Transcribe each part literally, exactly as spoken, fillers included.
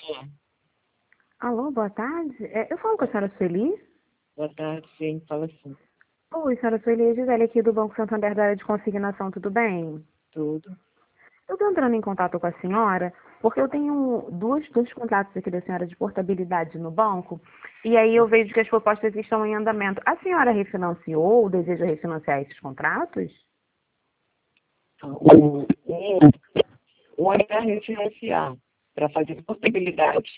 Alô, boa tarde. É, eu falo com a senhora Sueli? Boa tarde, sim, fala assim. Oi, senhora Sueli, é Gisele aqui do Banco Santander da área de consignação, tudo bem? Tudo. Eu estou entrando em contato com a senhora porque eu tenho dois, dois contratos aqui da senhora de portabilidade no banco e aí eu vejo que as propostas estão em andamento. A senhora refinanciou ou deseja refinanciar esses contratos? O, o, o é refinanciar para fazer portabilidade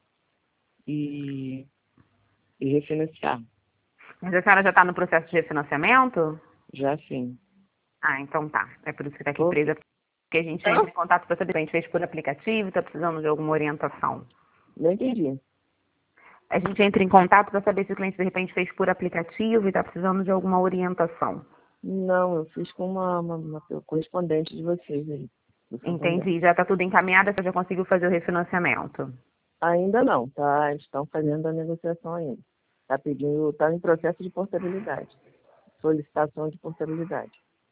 e, e refinanciar. Mas a senhora já está no processo de refinanciamento? Já sim. Ah, então tá. É por isso que está aqui Ok. presa, porque a gente entra em contato para saber se a gente fez por aplicativo, está precisando de alguma orientação. Não entendi. A gente entra em contato para saber se o cliente de repente fez por aplicativo e está precisando de alguma orientação. Não, eu fiz com uma, uma, uma correspondente de vocês aí, do Santander. Entendi. Já está tudo encaminhado, você já conseguiu fazer o refinanciamento. Ainda não, tá? Eles estão fazendo a negociação ainda. Está pedindo, está em processo de portabilidade. Solicitação de portabilidade.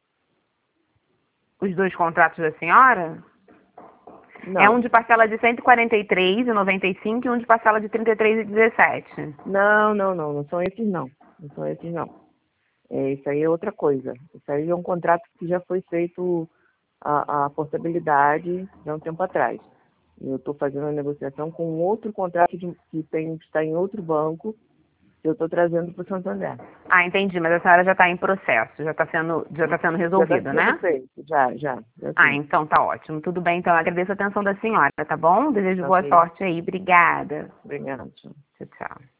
Os dois contratos da senhora? É um Não, de parcela de cento e quarenta e três reais e noventa e cinco centavos e um de parcela de trinta e três reais e dezessete centavos. não, não, não, não são esses não. Não são esses não. É, isso aí é outra coisa. Isso aí é um contrato que já foi feito a, a portabilidade há um tempo atrás. Eu estou fazendo a negociação com outro contrato de, que tem, está em outro banco, que eu estou trazendo para o Santander. Ah, entendi, mas a senhora já está em processo, já está sendo, já tá sendo Já está resolvido, sendo né? feito, já, já, já Ah, sim. então tá ótimo. Tudo bem, então eu agradeço a atenção da senhora, tá bom? Desejo boa Ok, sorte aí. Obrigada. obrigado. Tchau, tchau.